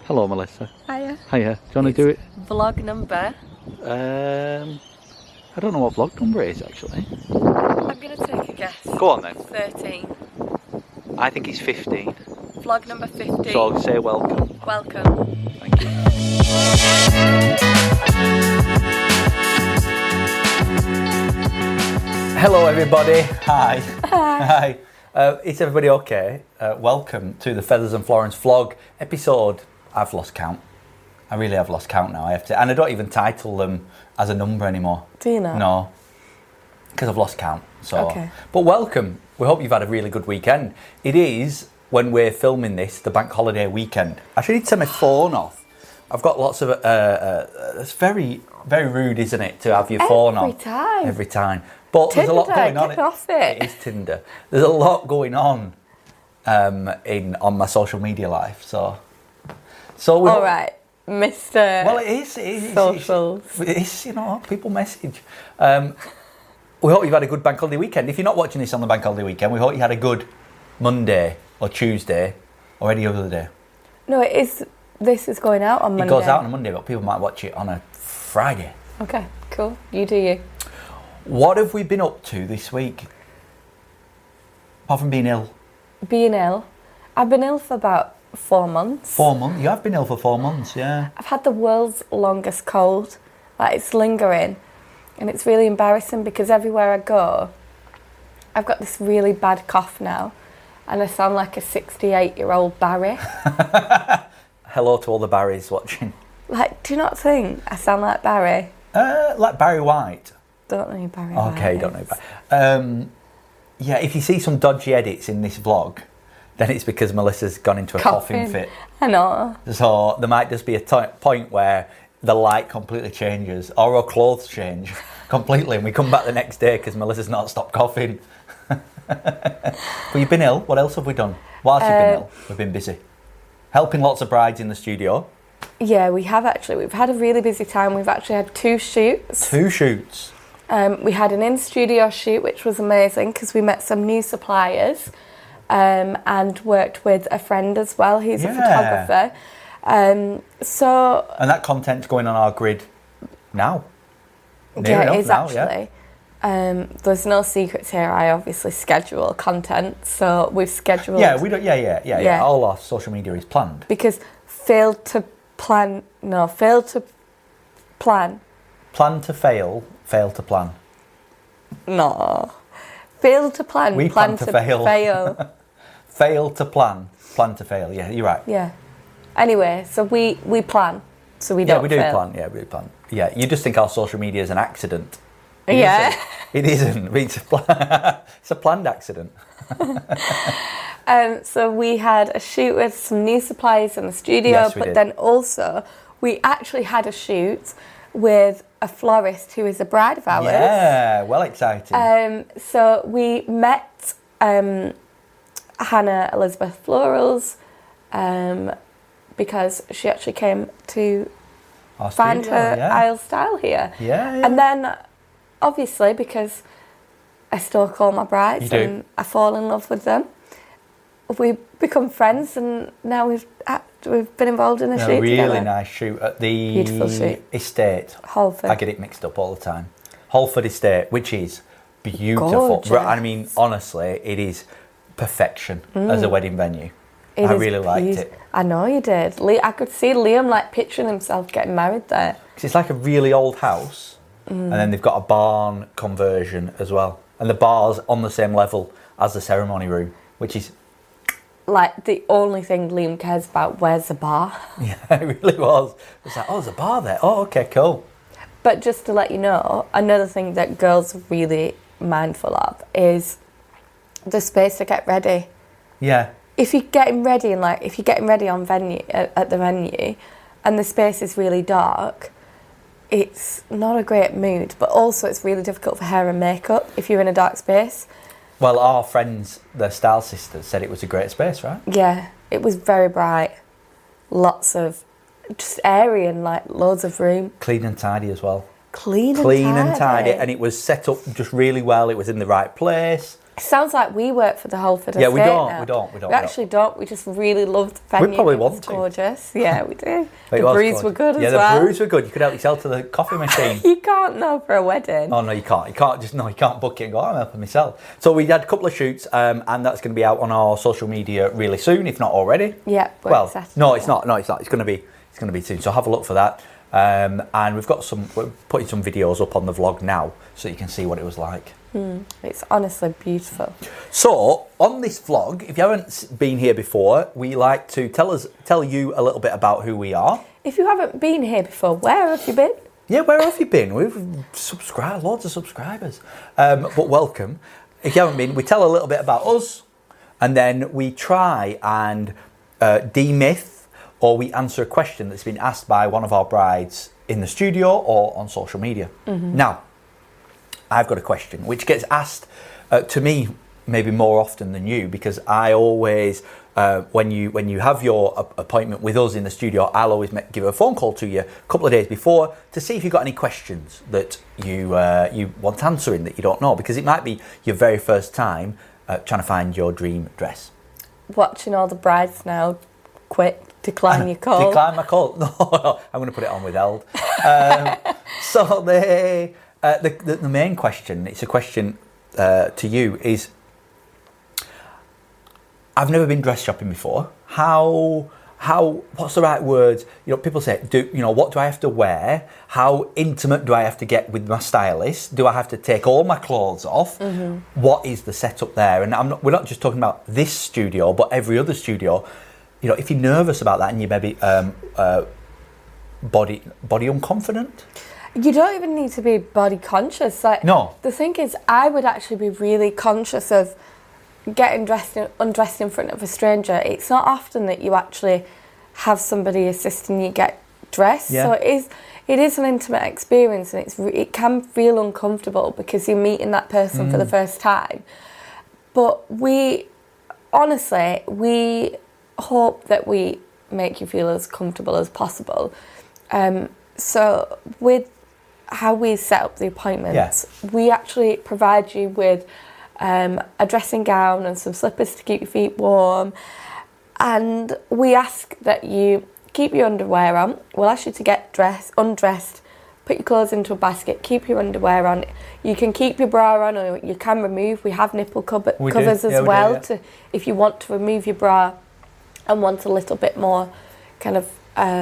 Hello, Melissa. Hiya. Hiya. Do you want to do it? Vlog number. I don't know what vlog number it is, actually. I'm going to take a guess. Go on, then. 13. I think it's 15. Vlog number 15. So say welcome. Welcome. Thank you. Hello, everybody. Hi. Hi. Hi. Is everybody okay? Welcome to the Feathers and Florence vlog episode. I've lost count. I really have lost count now. I have to, and I don't even title them as a number anymore. Do you not? No, because I've lost count. So, Okay. But welcome. We hope you've had a really good weekend. It is, when we're filming this, the bank holiday weekend. I should need to turn my phone off. I've got lots of. It's very, very rude, isn't it, to have your phone on Every time. But there's a lot Tinder, going on. get off it. It is Tinder. There's a lot going on on my social media life. So we. All right, Mr. Well, it is. Socials. It's, people message. We hope you've had a good bank holiday weekend. If you're not watching this on the bank holiday weekend, we hope you had a good Monday or Tuesday or any other day. No, it is. This is going out on Monday. It goes out on a Monday, but people might watch it on a Friday. Okay, cool. You do you. What have we been up to this week? Apart from being ill. Being ill. I've been ill for about 4 months. 4 months? You have been ill for 4 months, yeah. I've had the world's longest cold. Like, it's lingering. And it's really embarrassing because everywhere I go, I've got this really bad cough now. And I sound like a 68-year-old Barry. Hello to all the Barrys watching. Like, do you not think I sound like Barry? Like Barry White. Don't know who Barry Okay, White don't is. know Barry. Yeah, if you see some dodgy edits in this vlog, then it's because Melissa's gone into a coughing fit. I know. So there might just be a point where the light completely changes, or our clothes change completely, and we come back the next day because Melissa's not stopped coughing. But you've been ill. What else have we done? Whilst you've been ill, we've been busy. Helping lots of brides in the studio. Yeah, we have actually. We've had a really busy time. We've actually had 2 shoots. 2 shoots. We had an in-studio shoot, which was amazing because we met some new suppliers and worked with a friend as well who's a photographer. And that content's going on our grid now. Yeah, it is actually. There's no secrets here. I obviously schedule content, so we've scheduled. Yeah, we don't. Yeah. All our social media is planned. Because failed to plan. Plan to fail, fail to plan. No. Fail to plan. We plan to fail. Fail to plan to fail. Yeah, you're right. Yeah. Anyway, so we plan, so we don't. Yeah, we do fail. plan. Yeah, we plan. Yeah, you just think our social media is an accident. It isn't. It's a planned accident. So we had a shoot with some new suppliers in the studio, Yes, we but did. then also we actually had a shoot with a florist who is a bride of ours. Yeah, well exciting. So we met Hannah Elizabeth Florals because she actually came to Our find studio, her yeah. Isle style here. Yeah. And then, obviously, because I stalk all my brides You do. and I fall in love with them, we become friends, and now we've been involved in a shoot really together. nice shoot at the Beautiful shoot. estate. Holford. I get it mixed up all the time. Holford Estate, which is beautiful. Gorgeous. I mean, honestly, it is perfection as a wedding venue. It I is really liked beautiful. it. I know you did. I could see Liam picturing himself getting married there. 'Cause it's like a really old house, and then they've got a barn conversion as well. And the bar's on the same level as the ceremony room, which is... Like, the only thing Liam cares about, where's the bar? Yeah, it really was. It's like, oh, there's a bar there. Oh, okay, cool. But just to let you know, another thing that girls are really mindful of is the space to get ready. Yeah. If you're getting ready on venue at the venue, and the space is really dark, it's not a great mood. But also, it's really difficult for hair and makeup if you're in a dark space. Well, our friends, the Style Sisters, said it was a great space, right? Yeah, it was very bright, lots of just airy and loads of room. Clean and tidy as well. Clean and tidy, and it was set up just really well. It was in the right place. Sounds like we work for the Holford Yeah, estate we don't. now. We don't. We actually don't. We just really love the venue. We probably It want was to. gorgeous. Yeah, we do. But it The was brews good. were good Yeah, as the well. brews were good. You could help yourself to the coffee machine. You can't know for a wedding. Oh no, you can't. You can't book it and go, I'm helping myself. So we had a couple of shoots, and that's going to be out on our social media really soon, if not already. Yeah. Well, no, it's not. No, it's not. It's going to be soon. So have a look for that. And we're putting some videos up on the vlog now, so you can see what it was like. It's honestly beautiful. So on this vlog, if you haven't been here before, we like to tell you a little bit about who we are. If you haven't been here before, where have you been? Yeah, where have you been? We've loads of subscribers. But welcome. If you haven't been, we tell a little bit about us, and then we try and demyth, or we answer a question that's been asked by one of our brides in the studio or on social media. Now, I've got a question which gets asked to me maybe more often than you, because I always, when you have your appointment with us in the studio, I'll always give a phone call to you a couple of days before to see if you've got any questions that you want answering that you don't know, because it might be your very first time trying to find your dream dress. Watching all the brides now quit, decline your call. Decline my call. No, I'm going to put it on withheld. So the main question, it's a question to you, is I've never been dress shopping before. What's the right words? You know, people say, what do I have to wear? How intimate do I have to get with my stylist? Do I have to take all my clothes off? What is the setup there? And we're not just talking about this studio, but every other studio. You know, if you're nervous about that and you maybe body unconfident. You don't even need to be body conscious. No. The thing is, I would actually be really conscious of getting undressed in front of a stranger. It's not often that you actually have somebody assisting you get dressed. Yeah. So it is an intimate experience, and it can feel uncomfortable because you're meeting that person for the first time. But we hope that we make you feel as comfortable as possible. So with how we set up the appointments, we actually provide you with a dressing gown and some slippers to keep your feet warm, and we ask that you keep your underwear on. We'll ask you to get undressed, put your clothes into a basket, keep your underwear on. You can keep your bra on, or you can remove. We have nipple covers as well, to if you want to remove your bra and want a little bit more kind of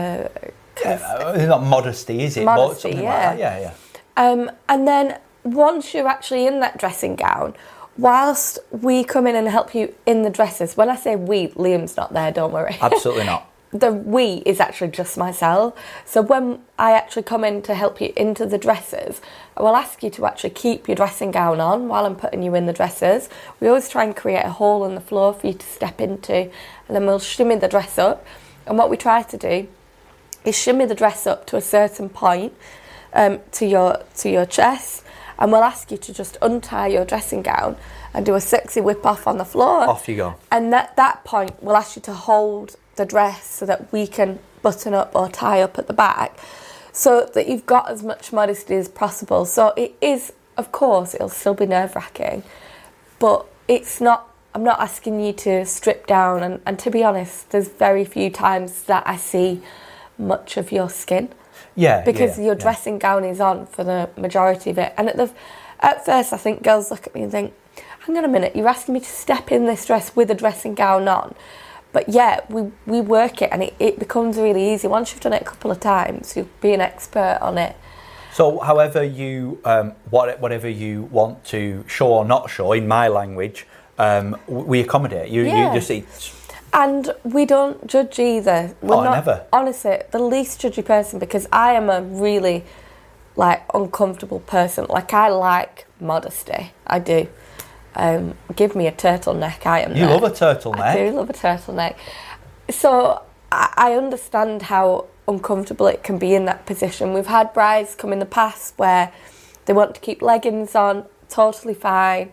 it's not modesty, is it? Modesty, Something yeah. like that. Yeah. And then once you're actually in that dressing gown, whilst we come in and help you in the dresses, when I say we, Liam's not there, don't worry. Absolutely not. The we is actually just myself. So when I actually come in to help you into the dresses, I will ask you to actually keep your dressing gown on while I'm putting you in the dresses. We always try and create a hole in the floor for you to step into, and then we'll shimmy the dress up. And what we try to do is shimmy the dress up to a certain point to your chest, and we'll ask you to just untie your dressing gown and do a sexy whip off on the floor. Off you go. And at that point, we'll ask you to hold the dress so that we can button up or tie up at the back, so that you've got as much modesty as possible. So it is, of course, it'll still be nerve-wracking, but it's not. I'm not asking you to strip down, and to be honest, there's very few times that I see much of your skin. Yeah, because your dressing gown is on for the majority of it. And at first, I think girls look at me and think, hang on a minute, you're asking me to step in this dress with a dressing gown on. But yeah, we work it, and it becomes really easy. Once you've done it a couple of times, you'll be an expert on it. So however you, whatever you want to show or not show, in my language, we accommodate. You just eat. And we don't judge either. Never. Honestly, the least judgy person, because I am a really, uncomfortable person. I like modesty. I do. Give me a turtleneck, I am You there. love a turtleneck. I do love a turtleneck. So I understand how uncomfortable it can be in that position. We've had brides come in the past where they want to keep leggings on, totally fine.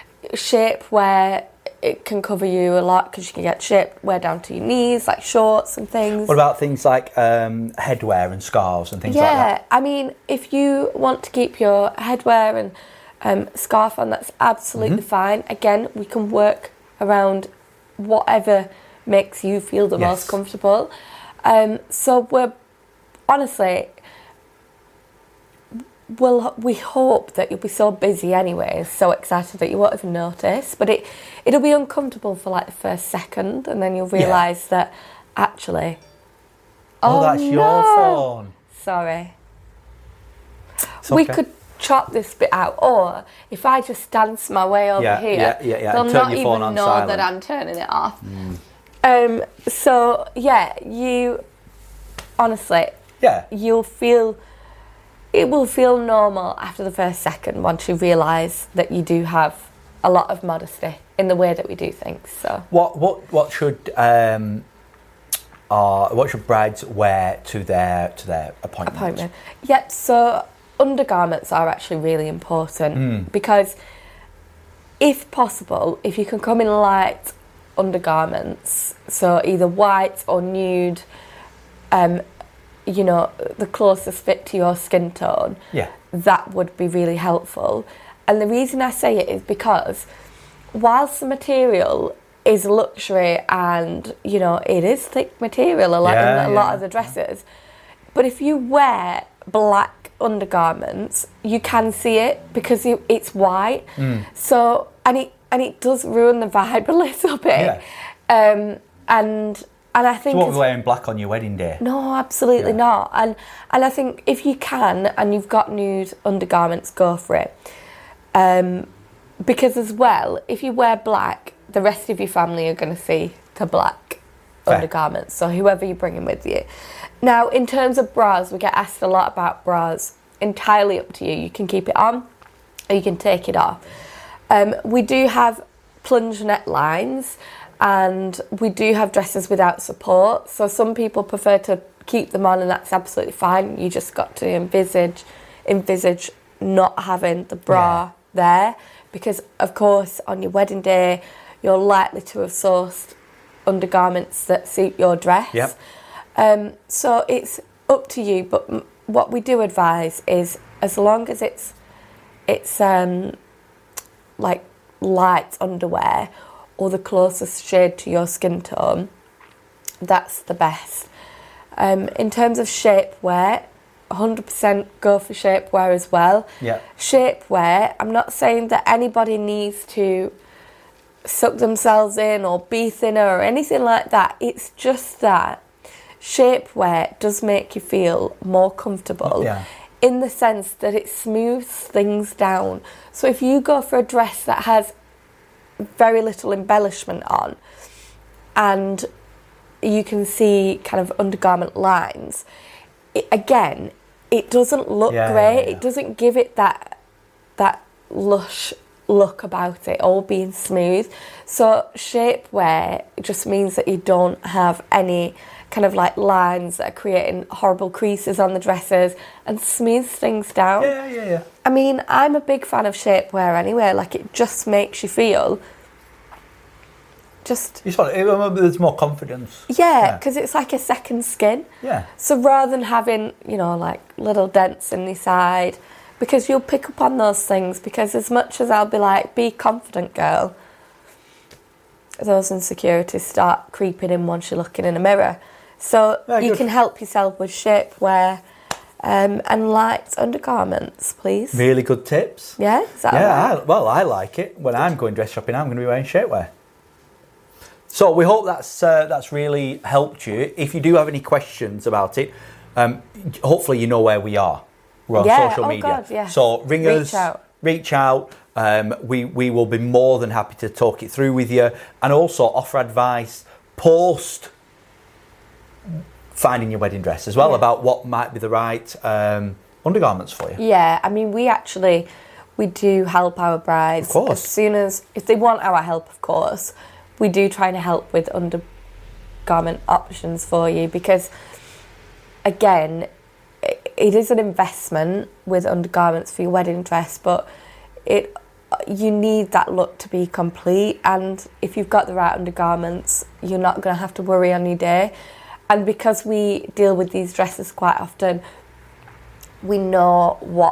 Shapewear, it can cover you a lot because you can get shapewear down to your knees, like shorts and things. What about things like headwear and scarves and things like that? Yeah, I mean, if you want to keep your headwear scarf on, that's absolutely fine. Again, we can work around whatever makes you feel the most comfortable. So we're honestly, we hope that you'll be so busy anyway, so excited that you won't even notice. But it'll be uncomfortable for like the first second, and then you'll realise that actually, that's your phone. Sorry. It's We okay. could chop this bit out, or if I just dance my way over here, they'll Turn not your phone even on know silent. that I'm turning it off. So yeah, you honestly, you'll feel, it will feel normal after the first second once you realise that you do have a lot of modesty in the way that we do things. So what should brides wear to their appointment? Yep. So undergarments are actually really important because, if possible, if you can come in light undergarments, so either white or nude, the closest fit to your skin tone, that would be really helpful. And the reason I say it is because whilst the material is luxury and, it is thick material, a lot of the dresses, but if you wear black undergarments, you can see it because it's white. So, and it does ruin the vibe a little bit. And I think... So what, wearing black on your wedding day? No, absolutely not. And I think if you can, and you've got nude undergarments, go for it. Because as well, if you wear black, the rest of your family are going to see the black undergarments. So whoever you're bringing with you. Now, in terms of bras, we get asked a lot about bras. Entirely up to you. You can keep it on, or you can take it off. We do have plunge neck lines, and we do have dresses without support. So some people prefer to keep them on, and that's absolutely fine. You just got to envisage not having the bra there, because of course on your wedding day you're likely to have sourced undergarments that suit your dress. So it's up to you, but what we do advise is, as long as it's like light underwear or the closest shade to your skin tone, that's the best. In terms of shapewear, 100% go for shapewear as well. Shapewear, I'm not saying that anybody needs to suck themselves in or be thinner or anything like that. It's just that shapewear does make you feel more comfortable in the sense that it smooths things down. So if you go for a dress that has very little embellishment on, and you can see kind of undergarment lines, it doesn't look great. It doesn't give it that lush look about it, all being smooth. So shapewear just means that you don't have any kind of like lines that are creating horrible creases on the dresses, and smooths things down. I mean, I'm a big fan of shapewear anyway. Like, it just makes you feel there's more confidence. Because it's like a second skin. So rather than having, like little dents in the side, because you'll pick up on those things, because as much as I'll be like, be confident, girl, those insecurities start creeping in once you're looking in a mirror. So you can help yourself with shapewear and light undergarments, please. Really good tips. Yeah? Is that all right? I like it. When I'm going dress shopping, I'm going to be wearing shapewear. So we hope that's really helped you. If you do have any questions about it, hopefully you know where we are. We're on social media. God, So ring us, reach out. We will be more than happy to talk it through with you, and also offer advice post finding your wedding dress as well, about what might be the right undergarments for you. Yeah, I mean, we do help our brides. Of course. As soon as, if they want our help, of course, we do try to help with undergarment options for you, because again, it is an investment with undergarments for your wedding dress, but you need that look to be complete, and if you've got the right undergarments, you're not going to have to worry on your day. And because we deal with these dresses quite often, we know what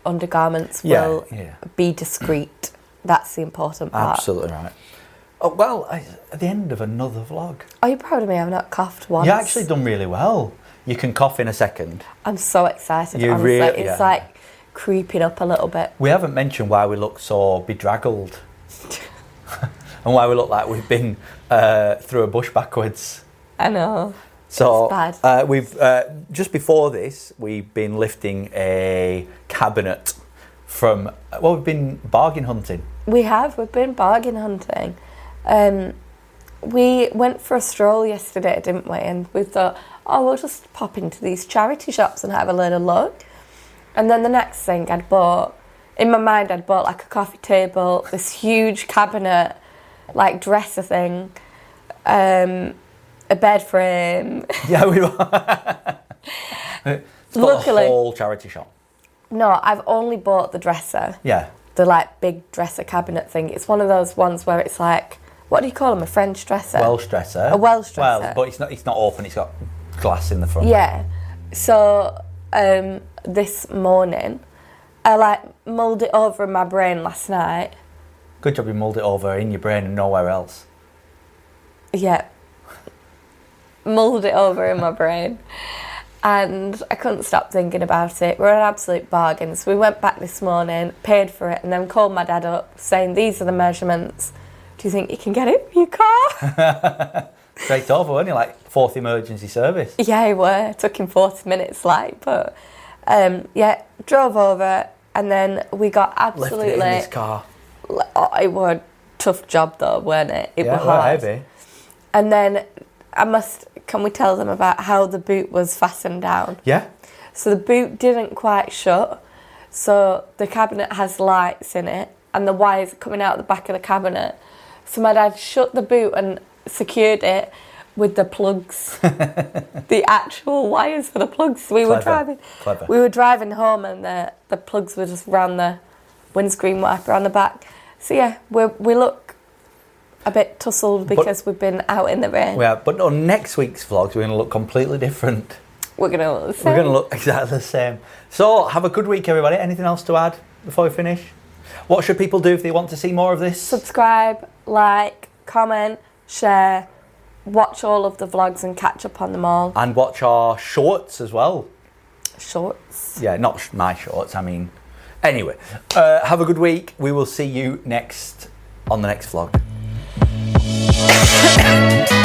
undergarments Yeah, will yeah. be discreet. That's the important part. Absolutely right. Oh, well, at the end of another vlog. Are you proud of me? I've not coughed once. You actually done really well. You can cough in a second. I'm so excited. You honestly. really- It's yeah. like creeping up a little bit. We haven't mentioned why we look so bedraggled. And why we look like we've been through a bush backwards. I know. So It's bad. we've just before this, we've been lifting a cabinet from. Well, we've been bargain hunting. We've been bargain hunting. We went for a stroll yesterday, didn't we? And we thought, oh, we'll just pop into these charity shops and have a little look. And then the next thing in my mind, I'd bought like a coffee table, this huge cabinet, like dresser thing, a bed frame. Yeah, we were. It's got Luckily- a whole charity shop. No, I've only bought the dresser, Yeah. the like big dresser cabinet thing. It's one of those ones where it's like, what do you call them? A French dresser? Welsh dresser. A Welsh dresser. Well, but it's not open. It's got glass in the front. Yeah. So this morning, I like mulled it over in my brain last night. Good job you mulled it over in your brain and nowhere else. Yeah. Mulled it over in my brain. And I couldn't stop thinking about it. We're an absolute bargain. So we went back this morning, paid for it, and then called my dad up saying, these are the measurements. Do you think you can get it for your car? Straight over, weren't you? Like fourth emergency service. Yeah, he were. It took him 40 minutes, but yeah, drove over, and then we got absolutely. Left it in this car. Oh, it was a tough job though, weren't it? It Yeah, was well, hard. heavy. And then can we tell them about how the boot was fastened down? Yeah. So the boot didn't quite shut. So the cabinet has lights in it, and the wires are coming out the back of the cabinet. So my dad shut the boot and secured it with the plugs, the actual wires for the plugs. We were driving home, and the plugs were just round the windscreen wiper on the back. So yeah, we look a bit tussled because we've been out in the rain. Yeah, but on next week's vlogs, we're going to look completely different. We're going to look the same. We're going to look exactly the same. So, have a good week, everybody. Anything else to add before we finish? What should people do if they want to see more of this? Subscribe, like, comment, share, watch all of the vlogs and catch up on them all. And watch our shorts as well. Shorts. Yeah, not my shorts, I mean. Anyway, have a good week. We will see you on the next vlog.